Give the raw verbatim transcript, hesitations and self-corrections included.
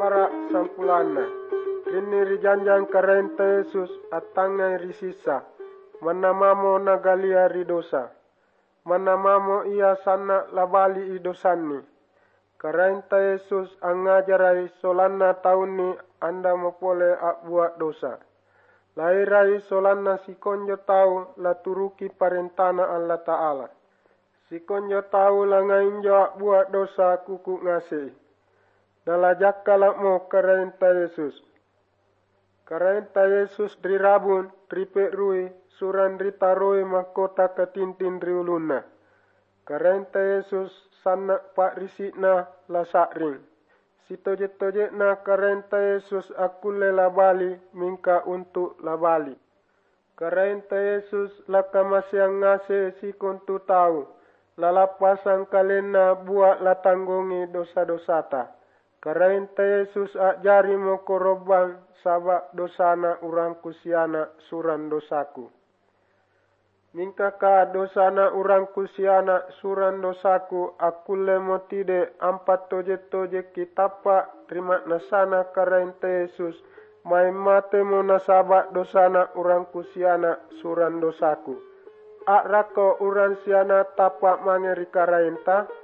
mara sampulana. Kini rijanjang karenta Yesus atangai risisa. Manamamo nagalia ridosa. Manamamo ia sana labali idosani. Karenta Yesus angajarai solana tauni anda mopole buat dosa. Lairai solana sikonjo tau la turuki parentana Allah Ta'ala. Sikonjo tau la ngainjo buat dosa kuku ngase. Dalajakala mo karenta Yesus. Karenta Yesus drirabun, tripe rui, suran ritaroi mahkota ketintin riuluna. Karenta Yesus sana pak risikna lasakring. Sitoje-toje na karenta Yesus akule labali mingka untuk labali. Karenta Yesus laka masyang ngase si kontu tahu. Lalapasan kalena buat latanggongi dosa-dosata. Karenta Yesus ajari mo korobang sabak dosana urang kusiana suran dosaku. Mingka ka dosana urang kusiana suran dosaku akule motide ampat toje-toje kitapa terima nasana karenta Yesus mai mate mo nasabak dosana urang kusiana suran dosaku. Ak rako uran siana tapak mangeri karenta